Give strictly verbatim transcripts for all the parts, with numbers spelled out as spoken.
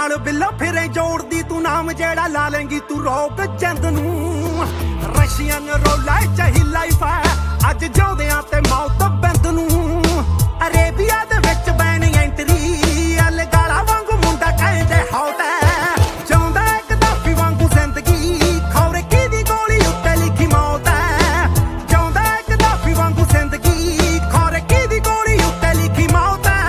ਨਾਲ ਬਿੱਲੋ ਫਿਰੇ ਜੋੜਦੀ ਤੂੰ ਨਾਮ ਜਿਹੜਾ ਲਾ ਲੇਂਗੀ ਤੂੰ ਰੋਕ ਚੰਦ ਨੂੰ ਰਸ਼ੀਅਨ ਰੋਲਾ ਚਾਹੀ ਲਾਈਫ ਹੈ ਅੱਜ ਜਿਉਂਦਿਆਂ ਤੇ ਮੌਤ ਬੰਦ ਨੂੰ ਅਰੇਬੀਆ ਦੇ ਵਿੱਚ ਬੈਣੀ ਐਂਟਰੀ ਅਲ ਗਾਲਾ ਵਾਂਗੂ ਮੁੰਡਾ ਕਹਿੰਦੇ ਹੌਟ ਹੈ ਚਾਹੁੰਦਾ ਇੱਕ ਦਾਫੀ ਵਾਂਗੂ ਜ਼ਿੰਦਗੀ ਖੌਰੇ ਕਿਹਦੀ ਗੋਲੀ ਉੱਤੇ ਲਿਖੀ ਮੌਤ ਹੈ ਚਾਹੁੰਦਾ ਇੱਕ ਦਾਫੀ ਵਾਂਗੂ ਜ਼ਿੰਦਗੀ ਖੌਰੇ ਕਿਹਦੀ ਗੋਲੀ ਉੱਤੇ ਲਿਖੀ ਮੌਤ ਹੈ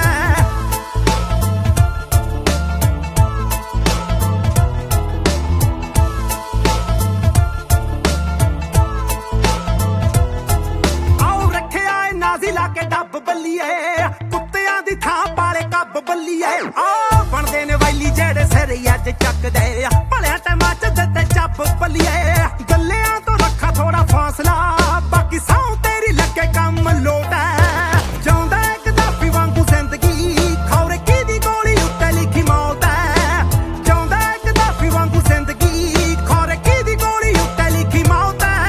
ਨਾਜ਼ੀ ਲਾ ਕੇ ਡੱਬ ਬੱਲੀਏ ਕੁੱਤਿਆਂ ਦੀ ਥਾਂ ਪਾਲੇ ਕੱਬ ਬੱਲੀਏ ਆ ਬਣਦੇ ਨੇ ਵੈਲੀ ਜਿਹੜੇ ਸਿਰ ਅੱਜ ਚੱਕਦੇ ਆ ਭਲਿਆ ਟੈਮਾਂ ਚ ਦਿੱਤੇ ਚੱਬ ਬੱਲੀਏ ਗੱਲਿਆਂ ਤੋਂ ਰੱਖਾ ਥੋੜਾ ਫਾਸਲਾ ਬਾਕੀ ਸੌ ਤੇਰੀ ਲੱਗੇ ਕੰਮ ਲੋਟ ਹੈ ਚਾਹੁੰਦਾ ਇੱਕ ਦਾਫੀ ਵਾਂਗੂ ਜ਼ਿੰਦਗੀ ਖੌਰੇ ਕਿਹਦੀ ਗੋਲੀ ਉੱਤੇ ਲਿਖੀ ਮੌਤ ਹੈ ਚਾਹੁੰਦਾ ਇੱਕ ਦਾਫੀ ਵਾਂਗੂ ਜ਼ਿੰਦਗੀ ਖੌਰੇ ਕਿਹਦੀ ਗੋਲੀ ਉੱਤੇ ਲਿਖੀ ਮੌਤ ਹੈ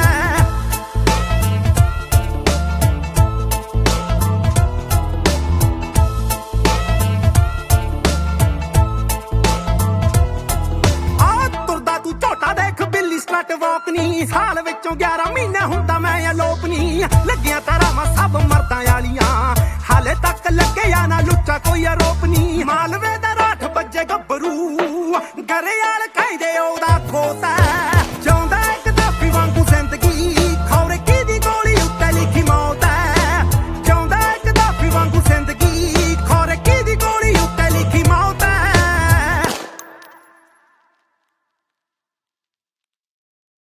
ਸਟਰਟ ਵਾਕ ਨੀ ਸਾਲ ਵਿੱਚੋਂ ਗਿਆਰਾਂ ਮਹੀਨੇ ਹੁੰਦਾ ਮੈਂ ਅਲੋਪ ਨੀ ਲੱਗੀਆਂ ਤਾਰਾਂ ਸਭ ਮਰਦਾਂ ਵਾਲੀਆਂ